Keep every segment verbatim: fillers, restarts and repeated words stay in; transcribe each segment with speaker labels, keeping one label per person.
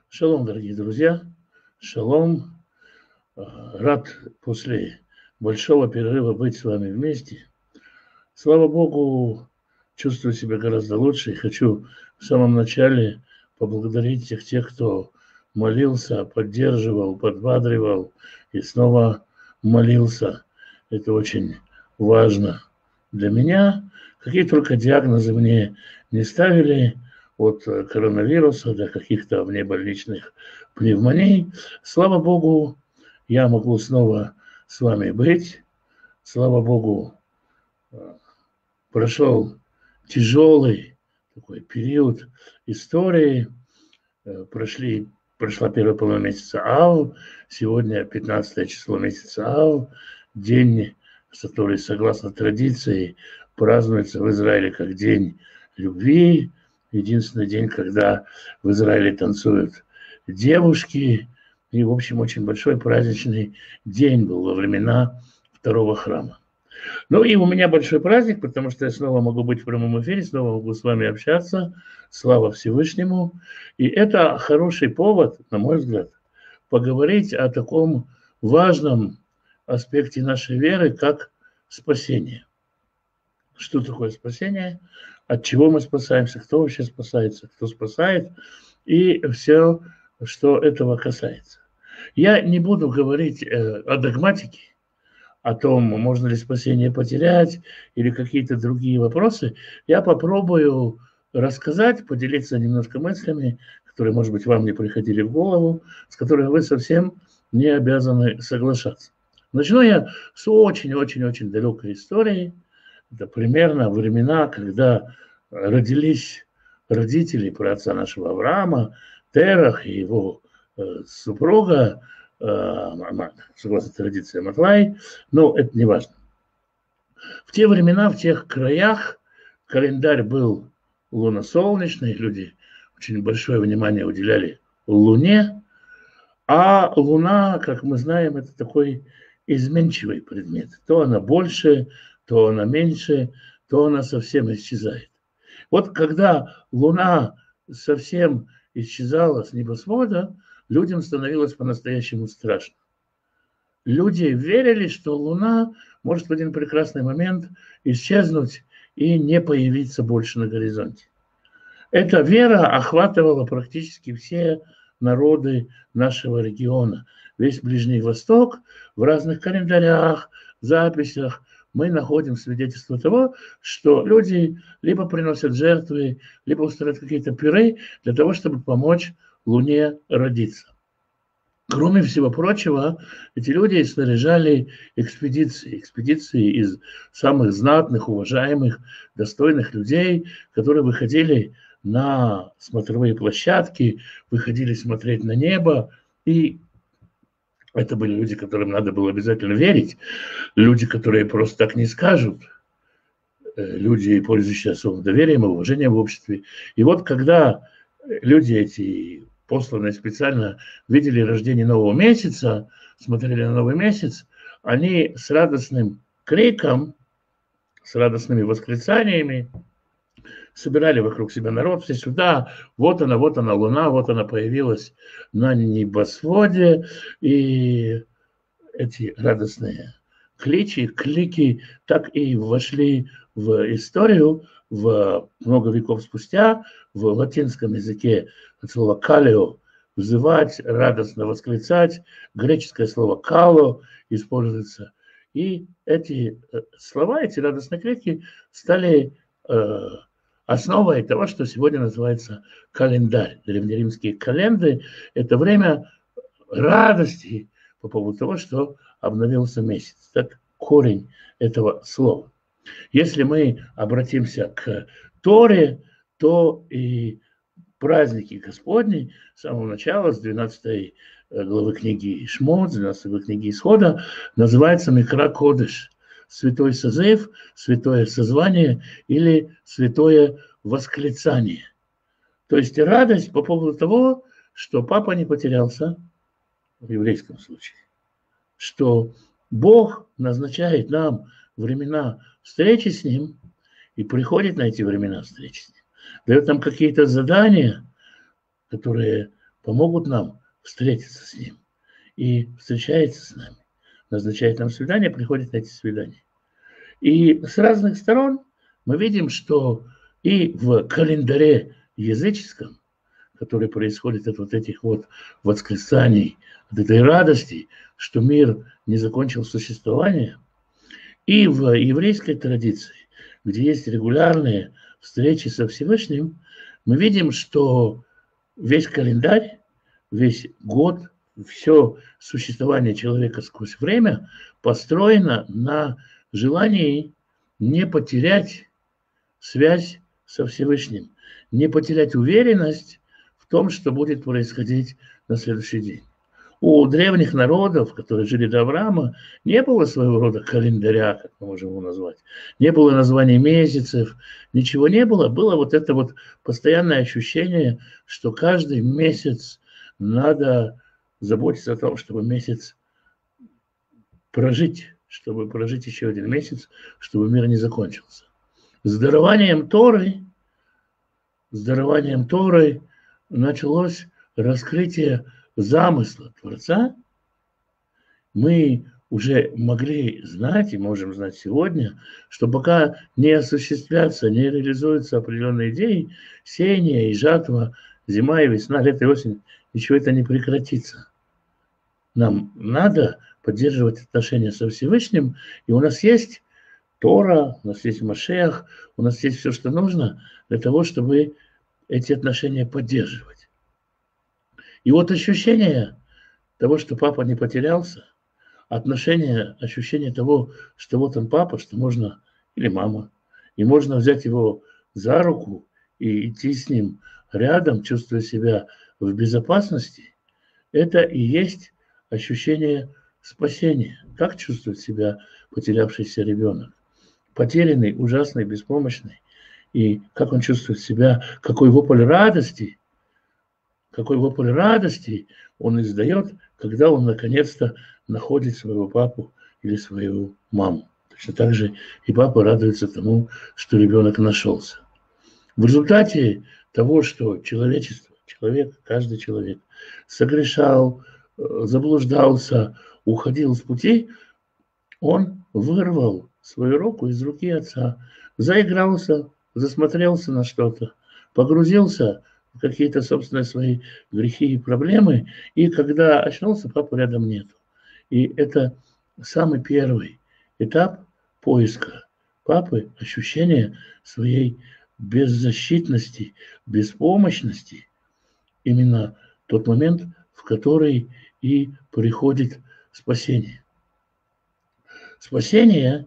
Speaker 1: Шалом, дорогие друзья, шалом. Рад после большого перерыва быть с вами вместе. Слава Богу, чувствую себя гораздо лучше и хочу в самом начале поблагодарить всех тех, кто молился, поддерживал, подбадривал и снова молился. Это очень важно для меня. Какие только диагнозы мне не ставили, от коронавируса до каких-то внебольничных пневмоний. Слава Богу, я могу снова с вами быть. Слава Богу, прошел тяжелый такой период истории. Прошли, прошла первая половина месяца Ав. Сегодня пятнадцатое число месяца Ав. День, который, согласно традиции, празднуется в Израиле как день любви. Единственный день, когда в Израиле танцуют девушки. И, в общем, очень большой праздничный день был во времена второго храма. Ну и у меня большой праздник, потому что я снова могу быть в прямом эфире, снова могу с вами общаться. Слава Всевышнему. И это хороший повод, на мой взгляд, поговорить о таком важном аспекте нашей веры, как спасение. Что такое спасение? От чего мы спасаемся? Кто вообще спасается? Кто спасает? И все, что этого касается. Я не буду говорить э, о догматике, о том, можно ли спасение потерять или какие-то другие вопросы. Я попробую рассказать, поделиться немножко мыслями, которые, может быть, вам не приходили в голову, с которыми вы совсем не обязаны соглашаться. Начну я с очень-очень-очень далекой истории. Это примерно времена, когда родились родители праотца нашего Авраама, Терах и его э, супруга, э, согласно традиции Матлай, но это не важно. В те времена, в тех краях календарь был луносолнечный, люди очень большое внимание уделяли Луне, а Луна, как мы знаем, это такой изменчивый предмет. То она больше, то она меньше, то она совсем исчезает. Вот когда Луна совсем исчезала с небосвода, людям становилось по-настоящему страшно. Люди верили, что Луна может в один прекрасный момент исчезнуть и не появиться больше на горизонте. Эта вера охватывала практически все народы нашего региона. Весь Ближний Восток в разных календарях, записях мы находим свидетельство того, что люди либо приносят жертвы, либо устраивают какие-то пиры для того, чтобы помочь Луне родиться. Кроме всего прочего, эти люди снаряжали экспедиции, экспедиции из самых знатных, уважаемых, достойных людей, которые выходили на смотровые площадки, выходили смотреть на небо, и это были люди, которым надо было обязательно верить, люди, которые просто так не скажут, люди, пользующиеся особым доверием и уважением в обществе. И вот когда люди эти, посланные специально, видели рождение нового месяца, смотрели на новый месяц, они с радостным криком, с радостными восклицаниями собирали вокруг себя народ, все сюда, вот она, вот она, Луна, вот она появилась на небосводе, и эти радостные кличи, клики так и вошли в историю в много веков спустя. В латинском языке слово «калио» – взывать, радостно восклицать, греческое слово «кало» используется. И эти слова, эти радостные крики стали э, основой того, что сегодня называется календарь. Древнеримские календы – это время радости по поводу того, что обновился месяц. Так корень этого слова. Если мы обратимся к Торе, то и праздники Господни с самого начала, с двенадцатой главы книги Шмот, с двенадцатой главы книги Исхода, называется Микра Кодеш, святой созыв, святое созвание или святое восклицание. То есть радость по поводу того, что папа не потерялся, в еврейском случае, что Бог назначает нам времена встречи с Ним и приходит на эти времена встречи с Ним, дает нам какие-то задания, которые помогут нам встретиться с Ним. И встречается с нами, назначает нам свидание, приходит на эти свидания. И с разных сторон мы видим, что и в календаре языческом, который происходит от вот этих вот воскресаний, от этой радости, что мир не закончил существование, и в еврейской традиции, где есть регулярные встречи со Всевышним, мы видим, что весь календарь, весь год, все существование человека сквозь время построено на желании не потерять связь со Всевышним, не потерять уверенность в том, что будет происходить на следующий день. У древних народов, которые жили до Авраама, не было своего рода календаря, как мы можем его назвать. Не было названий месяцев, ничего не было. Было вот это вот постоянное ощущение, что каждый месяц надо заботиться о том, чтобы месяц прожить, чтобы прожить еще один месяц, чтобы мир не закончился. С дарованием Торы, с дарованием Торы началось раскрытие замысла Творца. Мы уже могли знать и можем знать сегодня, что пока не осуществятся, не реализуются определенные идеи, сеяние и жатва, зима и весна, лето и осень, ничего это не прекратится. Нам надо поддерживать отношения со Всевышним, и у нас есть Тора, у нас есть Машиах, у нас есть все, что нужно для того, чтобы эти отношения поддерживать. И вот ощущение того, что папа не потерялся, отношение, ощущение того, что вот он папа, что можно, или мама, и можно взять его за руку и идти с ним рядом, чувствуя себя в безопасности, это и есть ощущение спасения. Как чувствует себя потерявшийся ребенок? Потерянный, ужасный, беспомощный. И как он чувствует себя, какой вопль радости, какой вопль радости он издает, когда он наконец-то находит своего папу или свою маму. Точно так же и папа радуется тому, что ребенок нашелся. В результате того, что человечество, человек, каждый человек согрешал, заблуждался, уходил с пути, он вырвал свою руку из руки отца, заигрался, засмотрелся на что-то, погрузился в какие-то собственные свои грехи и проблемы, и когда очнулся, папы рядом нету. И это самый первый этап поиска папы, ощущение своей беззащитности, беспомощности, именно тот момент, в который и приходит спасение. Спасение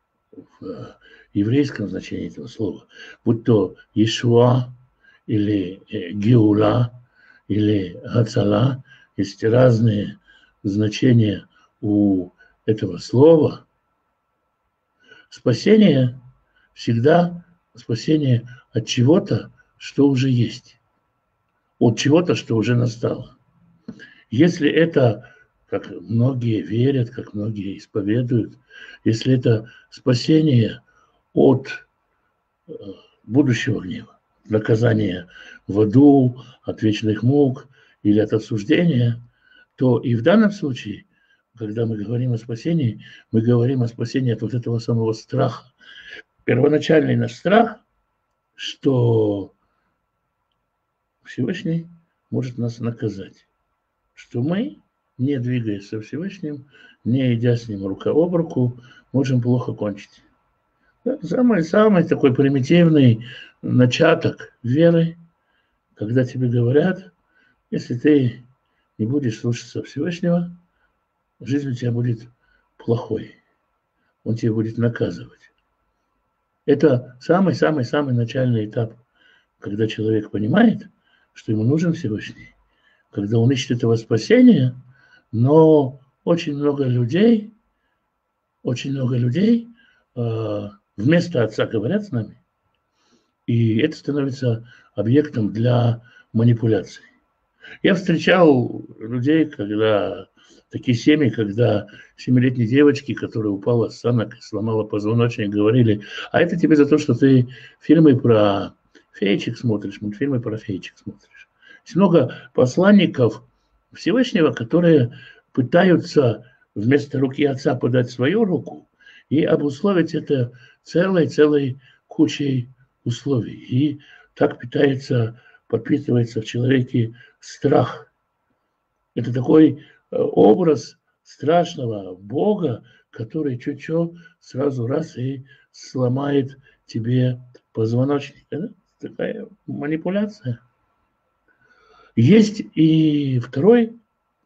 Speaker 1: в еврейском значении этого слова, будь то Иешуа или Геула или Гацала, есть разные значения у этого слова. Спасение всегда спасение от чего-то, что уже есть, от чего-то, что уже настало. Если это, как многие верят, как многие исповедуют, если это спасение от будущего гнева, наказания в аду, от вечных мук или от осуждения, то и в данном случае, когда мы говорим о спасении, мы говорим о спасении от вот этого самого страха. Первоначальный наш страх, что Всевышний может нас наказать, что мы, не двигаясь со Всевышним, не идя с ним рука об руку, можем плохо кончить. Самый-самый такой примитивный начаток веры, когда тебе говорят, если ты не будешь слушаться Всевышнего, жизнь у тебя будет плохой, он тебя будет наказывать. Это самый-самый-самый начальный этап, когда человек понимает, что ему нужен Всевышний, когда он ищет этого спасения, но очень много людей, очень много людей э, вместо Отца говорят с нами, и это становится объектом для манипуляций. Я встречал людей, когда такие семьи, когда семилетней девочки, которая упала с санок и сломала позвоночник, говорили, а это тебе за то, что ты фильмы про феечек смотришь, мультфильмы про феечек смотришь. Есть много посланников Всевышнего, которые пытаются вместо руки Отца подать свою руку и обусловить это целой-целой кучей условий. И так питается, подпитывается в человеке страх. Это такой образ страшного Бога, который чуть-чуть сразу раз и сломает тебе позвоночник. Это такая манипуляция. Есть и второй,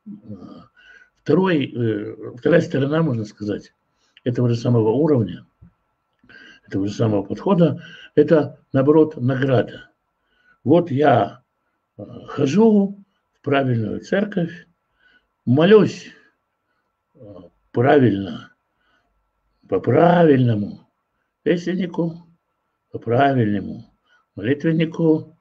Speaker 1: второй, вторая сторона, можно сказать, этого же самого уровня, этого же самого подхода, это, наоборот, награда. Вот я хожу в правильную церковь, молюсь правильно, по-правильному песеннику, по-правильному молитвеннику,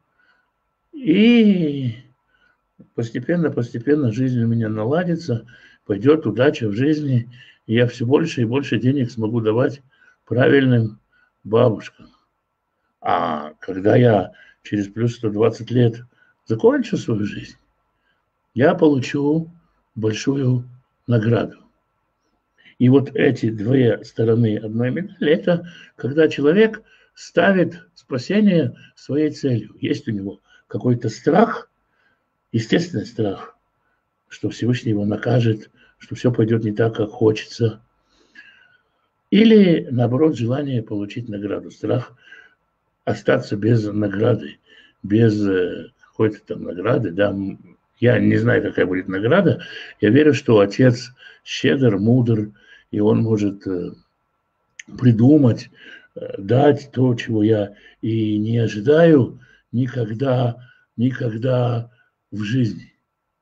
Speaker 1: и постепенно-постепенно жизнь у меня наладится, пойдет удача в жизни, и я все больше и больше денег смогу давать правильным бабушкам. А когда я через плюс сто двадцать лет закончу свою жизнь, я получу большую награду. И вот эти две стороны одной медали, это когда человек ставит спасение своей целью. Есть у него какой-то страх, естественный страх, что Всевышний его накажет, что все пойдет не так, как хочется. Или, наоборот, желание получить награду. Страх остаться без награды, без какой-то там награды. Да. Я не знаю, какая будет награда. Я верю, что Отец щедр, мудр, и Он может придумать, дать то, чего я и не ожидаю никогда, никогда в жизни.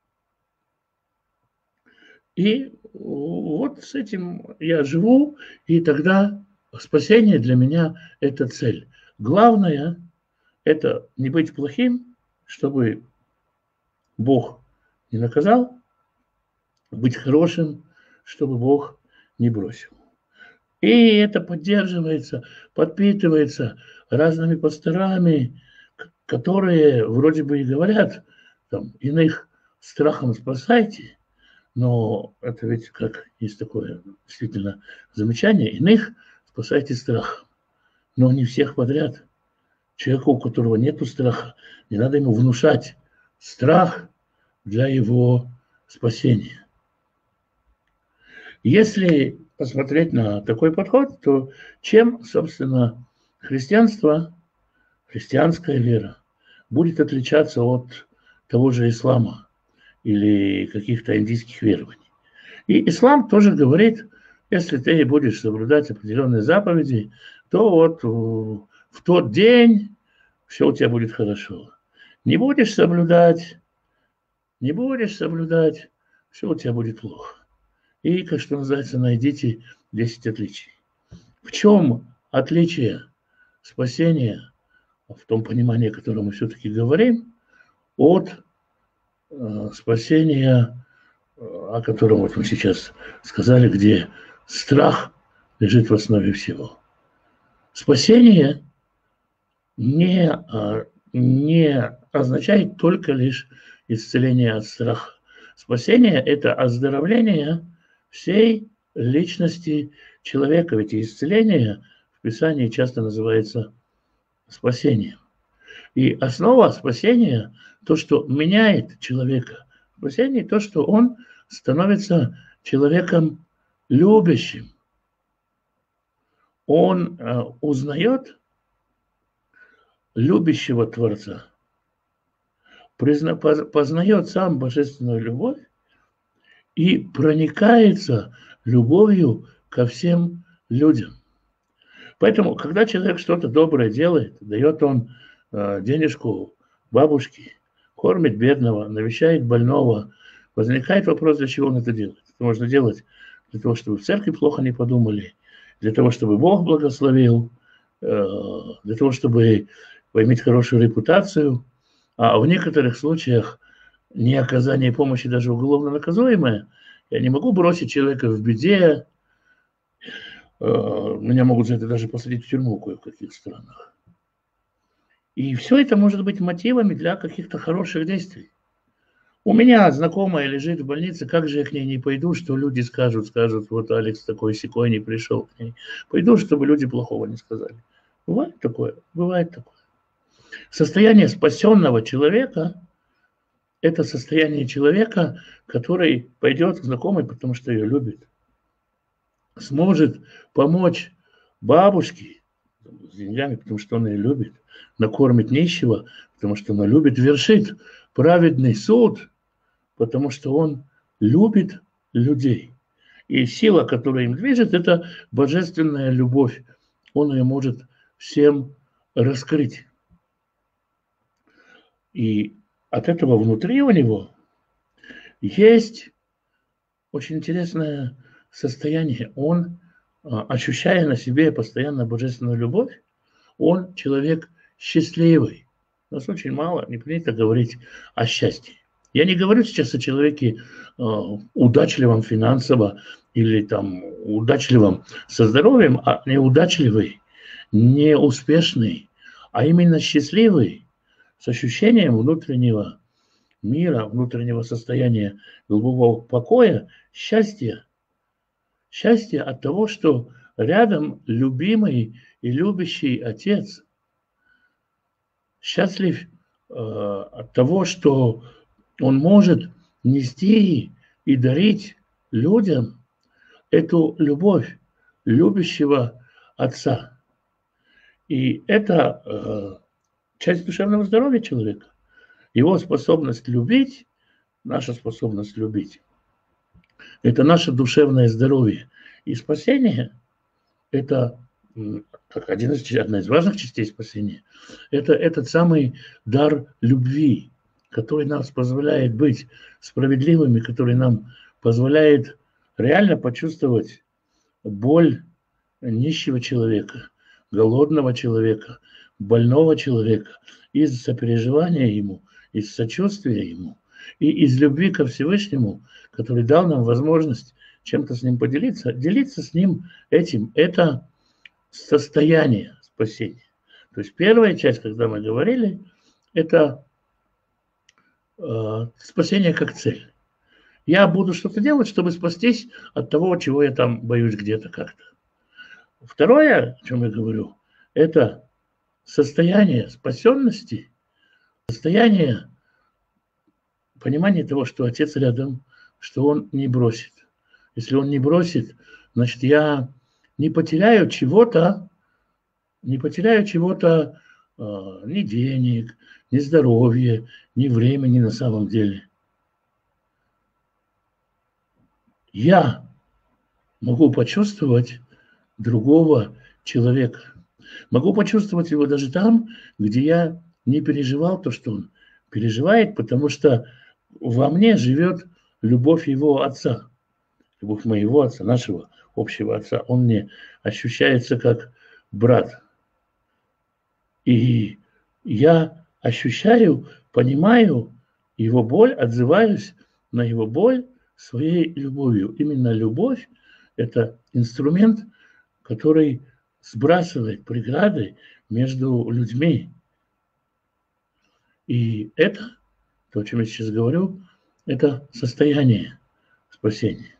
Speaker 1: И вот с этим я живу, и тогда спасение для меня – это цель. Главное – это не быть плохим, чтобы Бог не наказал, быть хорошим, чтобы Бог не бросил. И это поддерживается, подпитывается разными пасторами, которые вроде бы и говорят, там, иных страхом спасайте, но это ведь, как есть такое действительно замечание, иных спасайте страхом, но не всех подряд. Человеку, у которого нет страха, не надо ему внушать страх для его спасения. Если посмотреть на такой подход, то чем, собственно, христианство, христианская вера будет отличаться от того же ислама или каких-то индийских верований? И ислам тоже говорит, если ты будешь соблюдать определенные заповеди, то вот в тот день все у тебя будет хорошо. Не будешь соблюдать, не будешь соблюдать, все у тебя будет плохо. И, как что называется, найдите десять отличий. В чем отличие спасения, в том понимании, о котором мы все-таки говорим, от э, спасения, о котором вот мы сейчас сказали, где страх лежит в основе всего? Спасение не, не означает только лишь исцеление от страха. Спасение – это оздоровление всей личности человека. Ведь исцеление в Писании часто называется спасением. И основа спасения – то, что меняет человека. Спасение – то, что он становится человеком любящим. Он э, узнает любящего Творца, призна, познает сам божественную любовь и проникается любовью ко всем людям. Поэтому, когда человек что-то доброе делает, дает он э, денежку бабушке, кормит бедного, навещает больного, возникает вопрос, для чего он это делает. Это можно делать для того, чтобы в церкви плохо не подумали, для того, чтобы Бог благословил, э, для того, чтобы иметь хорошую репутацию. А в некоторых случаях не оказание помощи даже уголовно наказуемое. Я не могу бросить человека в беде. Меня могут за это даже посадить в тюрьму в кое-каких странах. И все это может быть мотивами для каких-то хороших действий. У меня знакомая лежит в больнице, как же я к ней не пойду, что люди скажут, скажут, вот Алекс такой сякой не пришел к ней. Пойду, чтобы люди плохого не сказали. Бывает такое, бывает такое. Состояние спасенного человека – это состояние человека, который пойдет к знакомой, потому что ее любит. Сможет помочь бабушке с деньгами, потому что он ее любит. Накормит нищего, потому что он любит. Вершит праведный суд, потому что он любит людей. И сила, которая им движет, это божественная любовь. Он ее может всем раскрыть. И от этого внутри у него есть очень интересное состояние. Он, ощущая на себе постоянно божественную любовь, он человек счастливый. У нас очень мало, не принято говорить о счастье. Я не говорю сейчас о человеке э, удачливом финансово или там удачливом со здоровьем, а неудачливый, неуспешный, а именно счастливый, с ощущением внутреннего мира, внутреннего состояния глубокого покоя, счастья. Счастье от того, что рядом любимый и любящий отец. Счастлив э, от того, что он может нести и дарить людям эту любовь любящего отца. И это э, часть душевного здоровья человека. Его способность любить, наша способность любить, это наше душевное здоровье. И спасение – это как один из, одна из важных частей спасения. Это этот самый дар любви, который нам позволяет быть справедливыми, который нам позволяет реально почувствовать боль нищего человека, голодного человека, больного человека, из сопереживания ему, из сочувствия ему и из любви ко Всевышнему, который дал нам возможность чем-то с ним поделиться, делиться с ним этим. Это состояние спасения. То есть первая часть, когда мы говорили, это э, спасение как цель. Я буду что-то делать, чтобы спастись от того, чего я там боюсь где-то как-то. Второе, о чем я говорю, это состояние спасенности, состояние понимания того, что Отец рядом, что Он не бросит. Если Он не бросит, значит, я не потеряю чего-то, не потеряю чего-то, э, ни денег, ни здоровья, ни времени на самом деле. Я могу почувствовать другого человека. Могу почувствовать его даже там, где я не переживал то, что он переживает, потому что во мне живет любовь его отца, любовь моего отца, нашего общего отца. Он мне ощущается как брат. И я ощущаю, понимаю его боль, отзываюсь на его боль своей любовью. Именно любовь – это инструмент, который сбрасывает преграды между людьми. И это, то, о чем я сейчас говорю, это состояние спасения.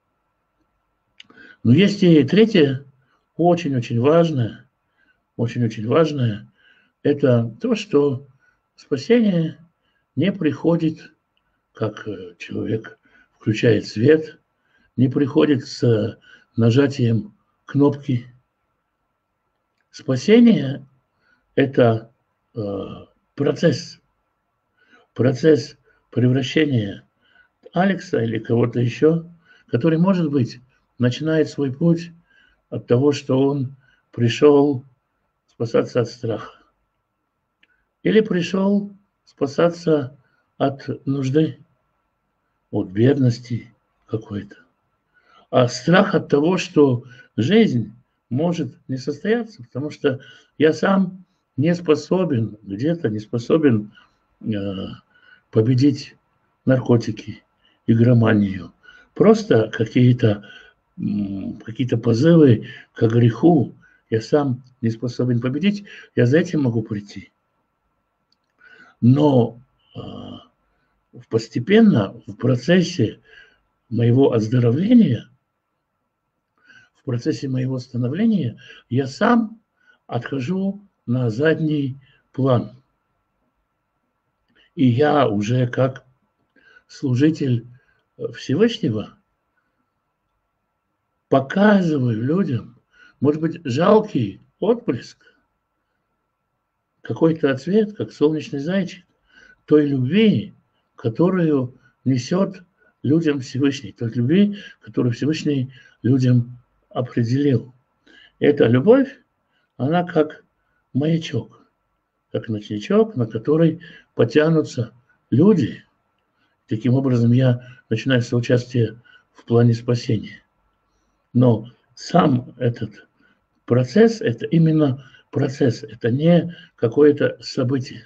Speaker 1: Но есть и третье, очень-очень важное, очень-очень важное, это то, что спасение не приходит, как человек включает свет, не приходит с нажатием кнопки. Спасение – это э, процесс, процесс превращения Алекса или кого-то еще, который, может быть, начинает свой путь от того, что он пришел спасаться от страха. Или пришел спасаться от нужды, от бедности какой-то. А страх от того, что жизнь может не состояться, потому что я сам не способен, где-то не способен э, победить наркотики, игроманию. Просто какие-то какие-то позывы к греху я сам не способен победить, я за этим могу прийти. Но постепенно в процессе моего оздоровления, в процессе моего становления я сам отхожу на задний план. И я уже как служитель Всевышнего показываю людям, может быть, жалкий отблеск, какой-то ответ, как солнечный зайчик, той любви, которую несет людям Всевышний, той любви, которую Всевышний людям определил. Эта любовь, она как маячок, как ночничок, на который потянутся люди. Таким образом, я начинаю соучастие в плане спасения. Но сам этот процесс – это именно процесс, это не какое-то событие.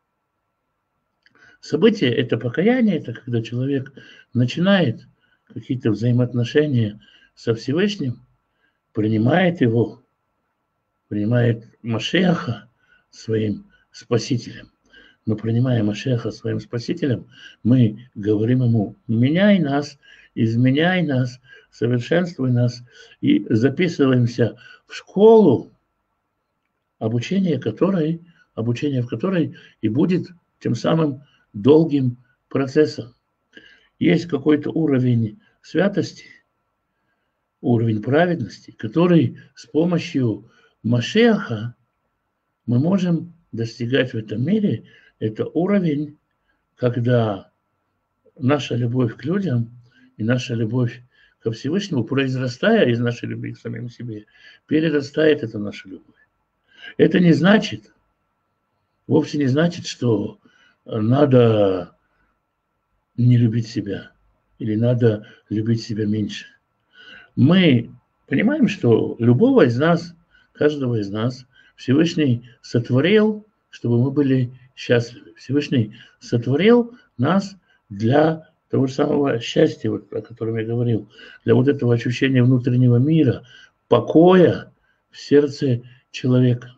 Speaker 1: Событие – это покаяние, это когда человек начинает какие-то взаимоотношения со Всевышним, принимает его, принимает Машиаха своим спасителем. Мы, принимая Машиаха своим спасителем, мы говорим ему: меняй нас, изменяй нас, совершенствуй нас, и записываемся в школу, обучение которой, обучение в которой и будет тем самым долгим процессом. Есть какой-то уровень святости, уровень праведности, который с помощью Машиаха мы можем достигать в этом мире. Это уровень, когда наша любовь к людям и наша любовь ко Всевышнему, произрастая из нашей любви к самим себе, перерастает это наша любовь. Это не значит, вовсе не значит, что надо не любить себя или надо любить себя меньше. Мы понимаем, что любого из нас, каждого из нас Всевышний сотворил, чтобы мы были счастливы. Всевышний сотворил нас для того же самого счастья, вот, о котором я говорил, для вот этого ощущения внутреннего мира, покоя в сердце человека.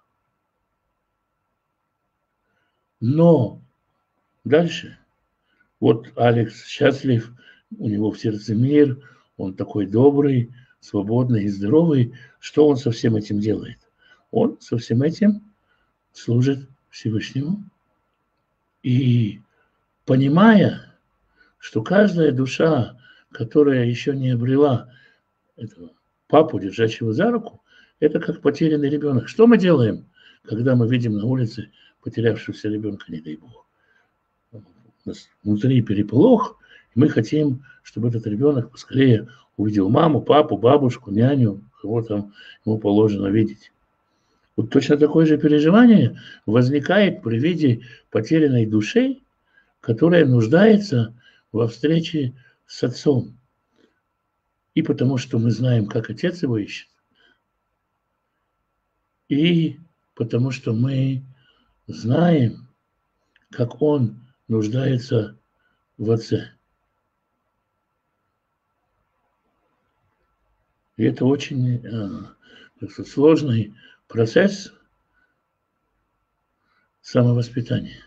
Speaker 1: Но дальше, вот Алекс счастлив, у него в сердце мир, он такой добрый, свободный и здоровый. Что он со всем этим делает? Он со всем этим служит Всевышнему. И понимая, что каждая душа, которая еще не обрела этого папу, держащего за руку, это как потерянный ребенок. Что мы делаем, когда мы видим на улице потерявшегося ребенка, не дай бог? У нас внутри переполох, и мы хотим, чтобы этот ребенок поскорее увидел маму, папу, бабушку, няню, кого там ему положено видеть. Вот точно такое же переживание возникает при виде потерянной души, которая нуждается во встрече с отцом. И потому что мы знаем, как отец его ищет, и потому что мы знаем, как он нуждается в отце. И это очень э, так сказать, сложный процесс самовоспитания.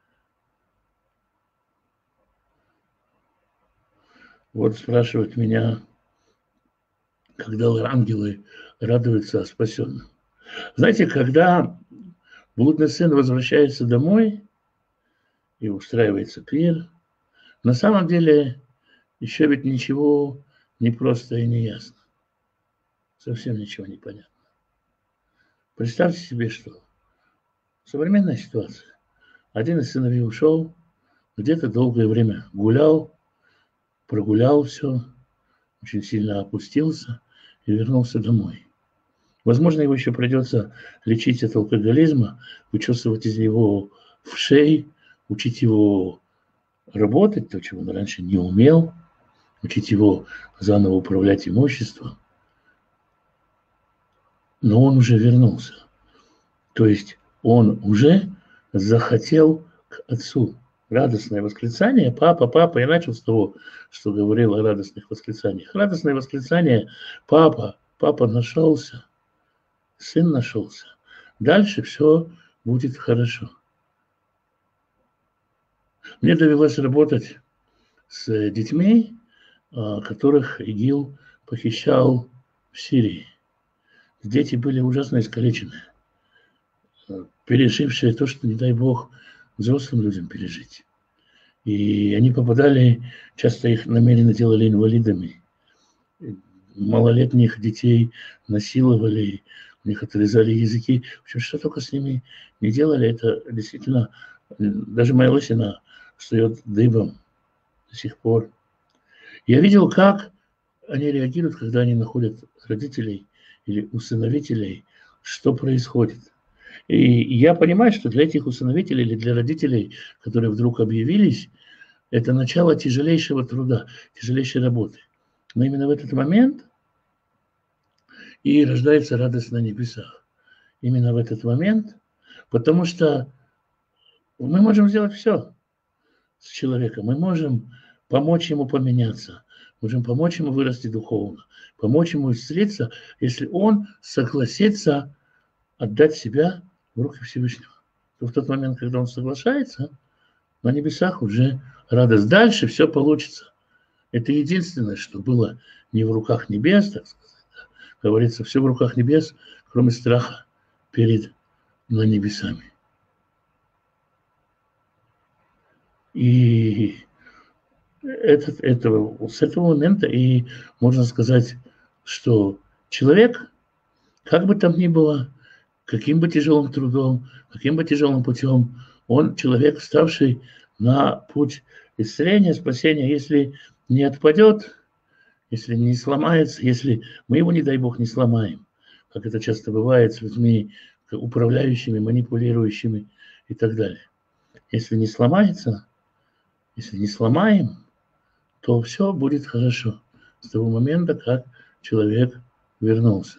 Speaker 1: Вот спрашивают меня, когда ангелы радуются о спасенном. Знаете, когда блудный сын возвращается домой и устраивается пир, на самом деле еще ведь ничего не просто и не ясно. Совсем ничего не понятно. Представьте себе, что современная ситуация. Один из сыновей ушел, где-то долгое время гулял, прогулял все, очень сильно опустился и вернулся домой. Возможно, его еще придется лечить от алкоголизма, вычесывать из него вшей, учить его работать, то, чего он раньше не умел, учить его заново управлять имуществом. Но он уже вернулся. То есть он уже захотел к отцу. Радостное восклицание: папа, папа. Я начал с того, что говорил о радостных восклицаниях. Радостное восклицание: папа, папа нашелся, сын нашелся. Дальше все будет хорошо. Мне довелось работать с детьми, которых ИГИЛ похищал в Сирии. Дети были ужасно искалечены, пережившие то, что, не дай бог, взрослым людям пережить. И они попадали, часто их намеренно делали инвалидами. Малолетних детей насиловали, у них отрезали языки. В общем, что только с ними не делали, это действительно, даже моя лысина встает дыбом до сих пор. Я видел, как они реагируют, когда они находят родителей или усыновителей, что происходит. И я понимаю, что для этих усыновителей или для родителей, которые вдруг объявились, это начало тяжелейшего труда, тяжелейшей работы. Но именно в этот момент и рождается радость на небесах. Именно в этот момент, потому что мы можем сделать все с человеком. Мы можем помочь ему поменяться, можем помочь ему вырасти духовно, помочь ему исцелиться, если он согласится отдать себя в руки Всевышнего. То в тот момент, когда он соглашается, на небесах уже радость. Дальше все получится. Это единственное, что было не в руках небес, так сказать. Говорится, все в руках небес, кроме страха перед на небесами. И этот, этого, с этого момента и можно сказать, что человек, как бы там ни было, каким бы тяжелым трудом, каким бы тяжелым путем, он человек, вставший на путь исцеления, спасения, если не отпадет, если не сломается, если мы его, не дай бог, не сломаем, как это часто бывает с людьми, управляющими, манипулирующими и так далее. Если не сломается, если не сломаем, то все будет хорошо с того момента, как человек вернулся.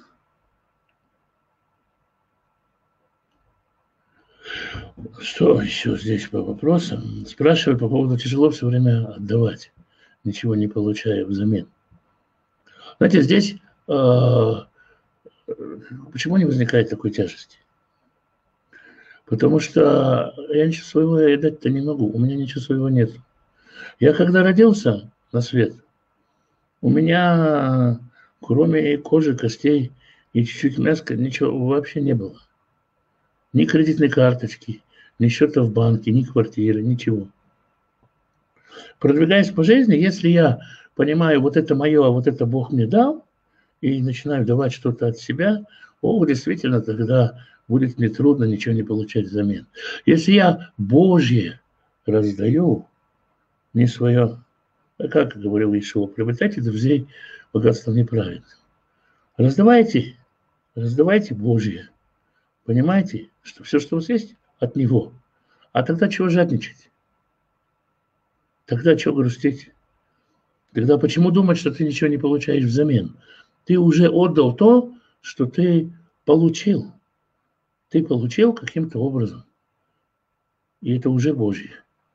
Speaker 1: Что еще здесь по вопросам? Спрашивают по поводу тяжело все время отдавать, ничего не получая взамен. Знаете, здесь э, почему не возникает такой тяжести? Потому что я ничего своего дать-то не могу, у меня ничего своего нет. Я когда родился на свет, у меня кроме кожи, костей и чуть-чуть мяска ничего вообще не было. Ни кредитной карточки, ни счета в банке, ни квартиры, ничего. Продвигаясь по жизни, если я понимаю, вот это мое, а вот это Бог мне дал, и начинаю давать что-то от себя, о, действительно, тогда будет мне трудно ничего не получать взамен. Если я Божье раздаю, не свое, как говорил Иешуа, приобретайте друзей богатством неправедным. Раздавайте, раздавайте Божье. Понимаете, что все, что у вас есть, от Него. А тогда чего жадничать? Тогда чего грустить? Тогда почему думать, что ты ничего не получаешь взамен? Ты уже отдал то, что ты получил. Ты получил каким-то образом. И это уже Божье.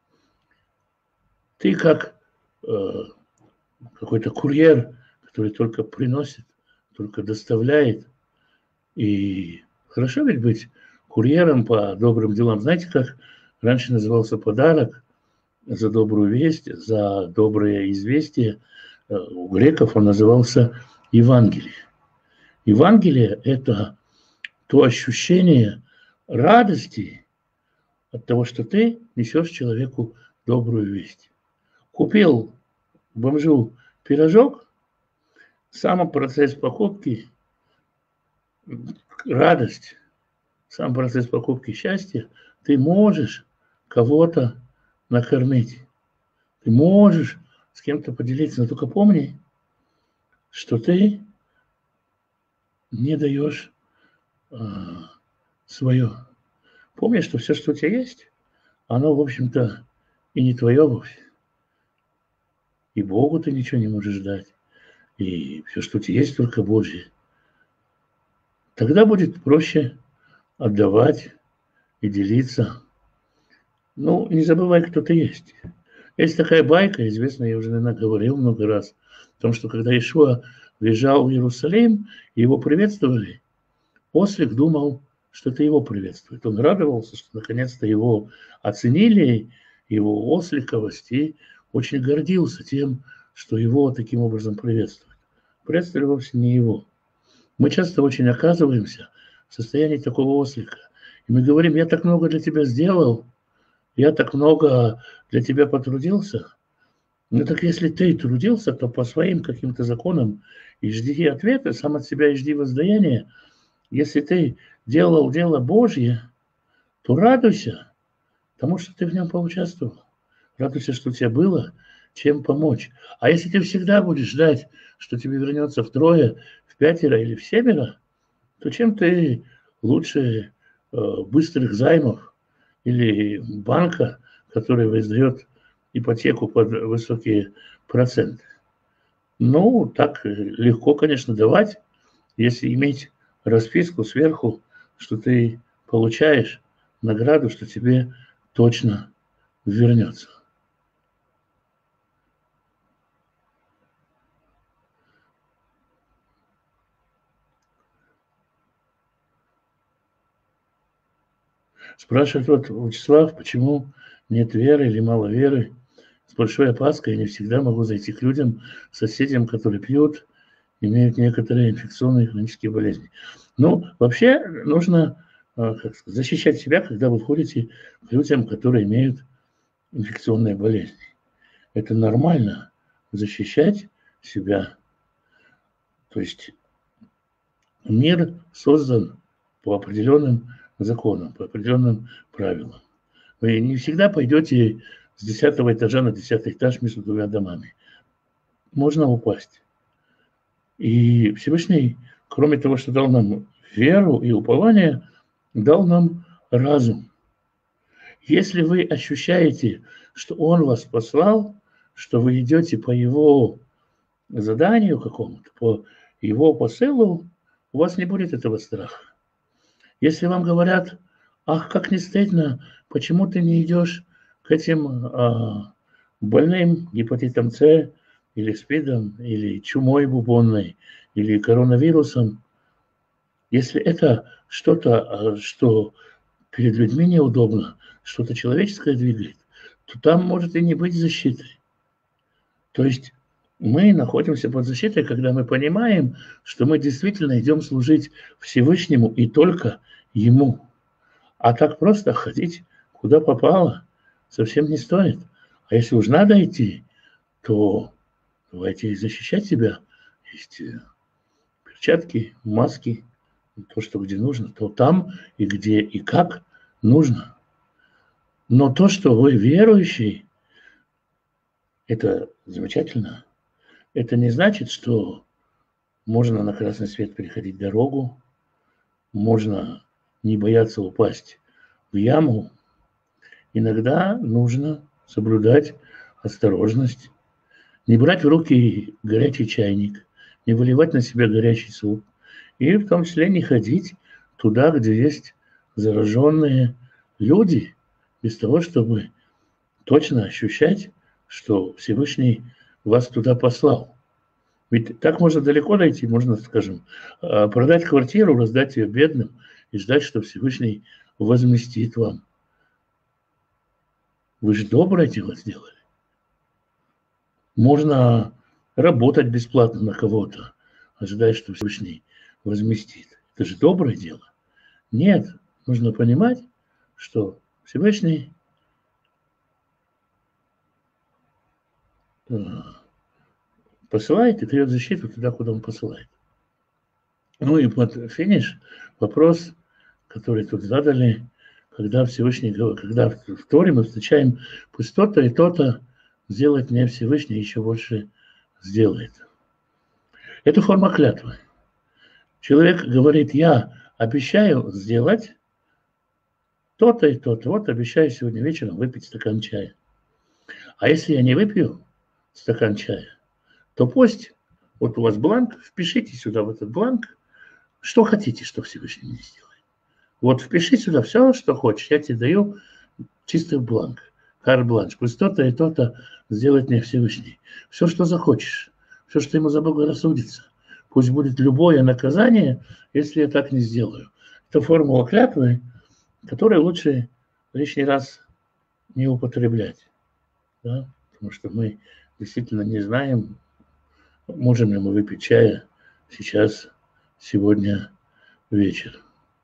Speaker 1: Ты как э, какой-то курьер, который только приносит, только доставляет. И хорошо ведь быть курьером по добрым делам. Знаете, как раньше назывался подарок за добрую весть, за доброе известие? У греков он назывался Евангелие. Евангелие – это то ощущение радости от того, что ты несешь человеку добрую весть. Купил бомжу пирожок, сам процесс покупки – радость, сам процесс покупки – счастье. Ты можешь кого-то накормить, ты можешь с кем-то поделиться, но только помни, что ты не даешь а, свое. Помни, что все, что у тебя есть, оно, в общем-то, и не твое вовсе. И Богу ты ничего не можешь дать. И все, что у тебя есть, только Божье. Тогда будет проще отдавать и делиться. Ну, не забывай, кто ты есть. Есть такая байка, известная, я уже, наверное, говорил много раз, о том, что когда Иешуа въезжал в Иерусалим, его приветствовали, ослик думал, что это его приветствует. Он радовался, что наконец-то его оценили, его осликовость и очень гордился тем, что его таким образом приветствуют. Приветствовали вовсе не его. Мы часто очень оказываемся в состоянии такого ослика. И мы говорим: я так много для тебя сделал, я так много для тебя потрудился. Ну так если ты трудился, то по своим каким-то законам и жди ответа, сам от себя и жди воздаяния. Если ты делал дело Божье, то радуйся тому, что ты в нем поучаствовал. Радуйся, что у тебя было чем помочь. А если ты всегда будешь ждать, что тебе вернется втрое, в пятеро или в семеро, то чем ты лучше э, быстрых займов или банка, который выдает ипотеку под высокие проценты? Ну, так легко, конечно, давать, если иметь расписку сверху, что ты получаешь награду, что тебе точно вернется. Спрашивает вот Вячеслав, почему нет веры или мало веры. С большой опаской я не всегда могу зайти к людям, соседям, которые пьют, имеют некоторые инфекционные хронические болезни. Ну, вообще нужно как сказать, защищать себя, когда вы входите к людям, которые имеют инфекционные болезни. Это нормально защищать себя. То есть мир создан по определенным законам, по определенным правилам. Вы не всегда пойдете с десятого этажа на десятый этаж между двумя домами. Можно упасть. И Всевышний, кроме того, что дал нам веру и упование, дал нам разум. Если вы ощущаете, что Он вас послал, что вы идете по Его заданию какому-то, по Его посылу, у вас не будет этого страха. Если вам говорят: ах, как не стыдно, почему ты не идешь к этим а, больным гепатитом С, или СПИДом, или чумой бубонной, или коронавирусом, если это что-то, что перед людьми неудобно, что-то человеческое двигает, то там может и не быть защиты. То есть мы находимся под защитой, когда мы понимаем, что мы действительно идем служить Всевышнему и только Ему. А так просто ходить куда попало совсем не стоит. А если уж надо идти, то давайте защищать себя. Есть перчатки, маски, то, что где нужно, то там и где и как нужно. Но то, что вы верующий, это замечательно. Это не значит, что можно на красный свет переходить дорогу, можно не бояться упасть в яму. Иногда нужно соблюдать осторожность, не брать в руки горячий чайник, не выливать на себя горячий суп, и в том числе не ходить туда, где есть зараженные люди, без того, чтобы точно ощущать, что Всевышний вас туда послал. Ведь так можно далеко дойти, можно, скажем, продать квартиру, раздать ее бедным и ждать, что Всевышний возместит вам. Вы же доброе дело сделали. Можно работать бесплатно на кого-то, ожидая, что Всевышний возместит. Это же доброе дело. Нет, нужно понимать, что Всевышний посылает и дает защиту туда, куда Он посылает. Ну и под финиш вопрос, который тут задали, когда Всевышний, когда в Торе мы встречаем: пусть то-то и то-то сделает мне Всевышний, еще больше сделает. Это форма клятвы. Человек говорит: я обещаю сделать то-то и то-то. Вот обещаю сегодня вечером выпить стакан чая. А если я не выпью стакан чая, то пусть, вот у вас бланк, впишите сюда в этот бланк, что хотите, что Всевышний мне сделает. Вот впиши сюда все, что хочешь. Я тебе даю чистый бланк, карт-бланш. Пусть то-то и то-то сделает мне Всевышний. Все, что захочешь, все, что ему заблагорассудится. Пусть будет любое наказание, если я так не сделаю. Это формула клятвы, которую лучше лишний раз не употреблять. да, потому что мы действительно не знаем, можем ли мы выпить чая сейчас, сегодня вечером.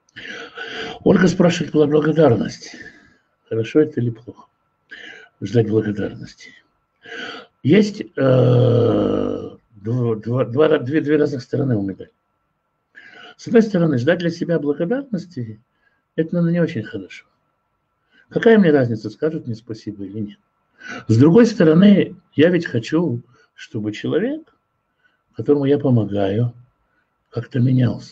Speaker 1: Ольга спрашивает про благодарность. Хорошо это или плохо? Ждать благодарности. Есть э, два, два, два, две, две разных стороны у медали. С одной стороны, ждать для себя благодарности – это, наверное, не очень хорошо. Какая мне разница, скажут мне спасибо или нет? С другой стороны, я ведь хочу, чтобы человек, которому я помогаю, как-то менялся.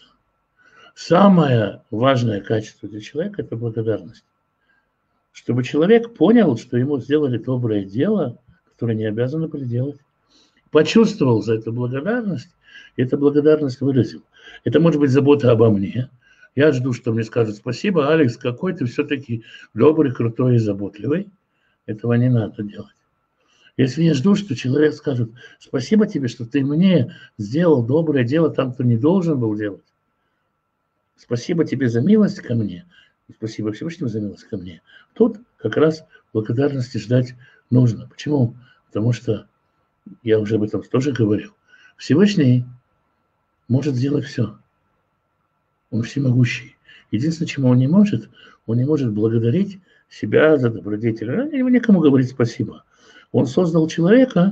Speaker 1: Самое важное качество для человека – это благодарность. Чтобы человек понял, что ему сделали доброе дело, которое не обязаны были делать. Почувствовал за это благодарность, и эту благодарность выразил. Это может быть забота обо мне. Я жду, что мне скажут спасибо, Алекс, какой ты все-таки добрый, крутой и заботливый. Этого не надо делать. Если я жду, что человек скажет спасибо тебе, что ты мне сделал доброе дело там, кто не должен был делать. Спасибо тебе за милость ко мне. Спасибо Всевышнему за милость ко мне. Тут как раз благодарности ждать нужно. Почему? Потому что, я уже об этом тоже говорил, Всевышний может сделать все. Он всемогущий. Единственное, чему он не может, он не может благодарить себя за добродетель. Ему некому говорить спасибо. Он создал человека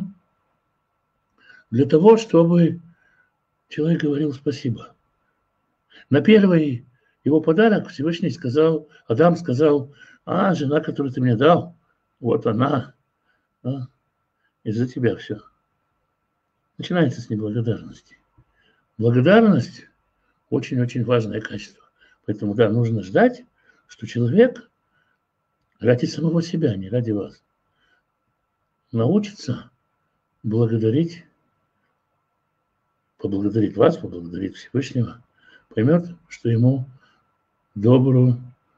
Speaker 1: для того, чтобы человек говорил спасибо. На первый его подарок Всевышний сказал, Адам сказал, а, жена, которую ты мне дал, вот она, а, из-за тебя все. Начинается с неблагодарности. Благодарность очень-очень важное качество. Поэтому, да, нужно ждать, что человек ради самого себя, не ради вас, научится благодарить, поблагодарить вас, поблагодарить Всевышнего, поймет, что ему доброе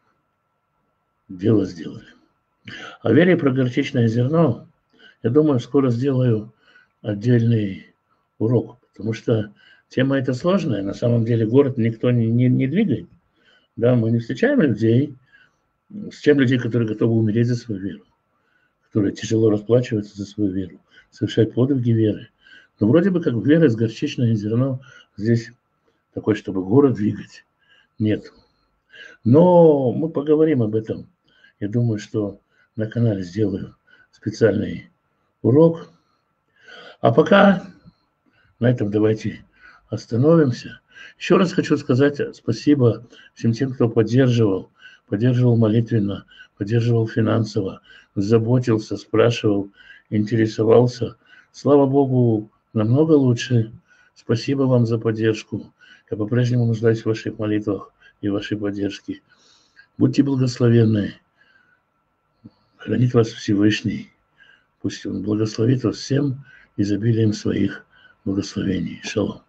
Speaker 1: дело сделали. О вере про горчичное зерно, я думаю, скоро сделаю отдельный урок, потому что тема эта сложная. На самом деле город никто не, не, не двигает. Да, мы не встречаем людей, встречаем людей, которые готовы умереть за свою веру, которые тяжело расплачиваются за свою веру, совершают подвиги веры. Но вроде бы как вера с горчичное зерно здесь такой, чтобы город двигать, нет. Но мы поговорим об этом. Я думаю, что на канале сделаю специальный урок. А пока на этом давайте остановимся. Еще раз хочу сказать спасибо всем тем, кто поддерживал, поддерживал молитвенно, поддерживал финансово, заботился, спрашивал, интересовался. Слава Богу, намного лучше. Спасибо вам за поддержку. Я по-прежнему нуждаюсь в ваших молитвах и вашей поддержке. Будьте благословенны. Хранит вас Всевышний. Пусть Он благословит вас всем изобилием своих благословений. Шалом.